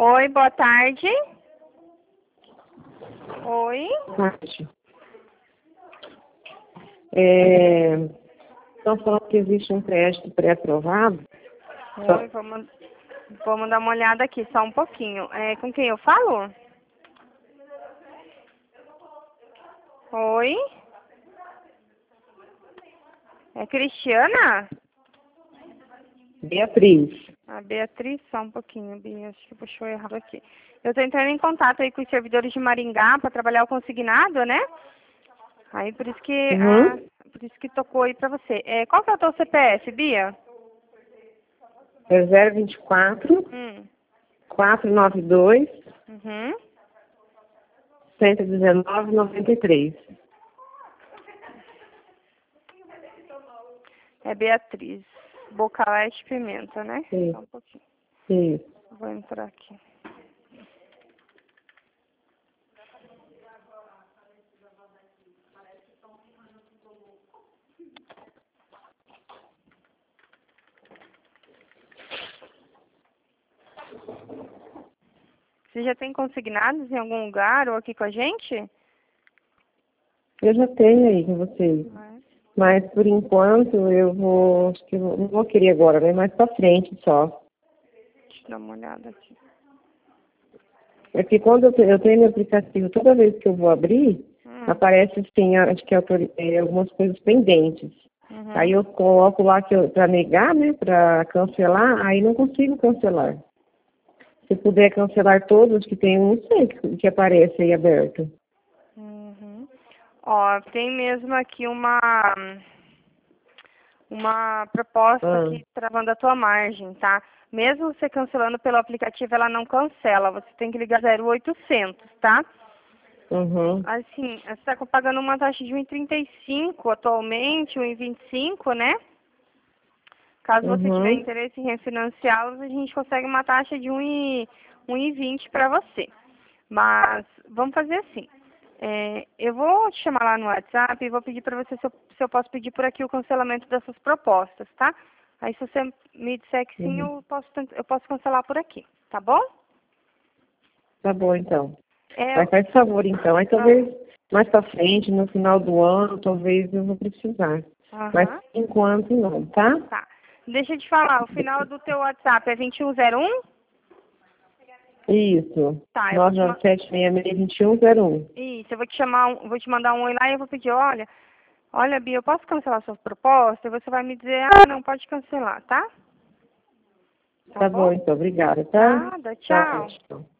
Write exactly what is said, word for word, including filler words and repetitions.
Oi, boa tarde. Oi. Boa tarde. É, estão falando que existe um crédito pré-aprovado. Oi, vamos, vamos dar uma olhada aqui, só um pouquinho. É, com quem eu falo? Oi? É Cristiana? Beatriz. A Beatriz, só um pouquinho, Bia, acho que puxou errado aqui. Eu estou entrando em contato aí com os servidores de Maringá para trabalhar o consignado, né? Aí por isso que, Uhum. ah, por isso que tocou aí para você. É, qual que é o teu C P F, Bia? É zero vinte e quatro, Hum. quatrocentos e noventa e dois, Uhum. cento e dezenove, noventa e três. É Beatriz. Bocalete Pimenta, né? Sim. Só um pouquinho. Sim. Vou entrar aqui. Você já tem consignados em algum lugar ou aqui com a gente? Eu já tenho aí com vocês. Mas, Mas por enquanto eu vou. Acho que eu não vou querer agora, né? Mais pra frente só. deixa eu dar uma olhada aqui. É que quando eu, te- eu tenho meu aplicativo, toda vez que eu vou abrir, Hum. aparece assim, acho que autori- é, algumas coisas pendentes. Uhum. Aí eu coloco lá que eu, pra negar, né? Pra cancelar, aí não consigo cancelar. Se puder cancelar todos que tem um, não sei que, que aparece aí aberto. Uhum. Ó, tem mesmo aqui uma uma proposta Ah, aqui travando a tua margem, tá? Mesmo você cancelando pelo aplicativo, ela não cancela. Você tem que ligar zero oitocentos, tá? uhum, Assim, você está pagando uma taxa de um e trinta e cinco atualmente, um e vinte e cinco, né? Caso você tiver uhum, interesse em refinanciá-los, a gente consegue uma taxa de um e vinte para você. Mas vamos fazer assim. É, eu vou te chamar lá no WhatsApp e vou pedir para você se eu, se eu posso pedir por aqui o cancelamento dessas propostas, tá? Aí se você me disser que sim, uhum. eu posso, tent- eu posso cancelar por aqui, tá bom? Tá bom, então. É, Mas faz favor, então. Aí ah, talvez mais pra frente, no final do ano, talvez eu vou precisar. Mas aham, por enquanto não, tá? tá. Deixa eu te falar, o final do teu WhatsApp é vinte e um zero um? Isso. Tá, eu vou nove te nove mandar. sete seis seis, dois um zero um. Isso, eu vou te chamar, um- vou te mandar um oi lá e eu vou pedir, olha, olha, Bia, eu posso cancelar sua proposta? E você vai me dizer, ah, não, pode cancelar, tá? Tá Tá bom? bom, então. Obrigada, tá? Nada, Tá tchau. ótimo.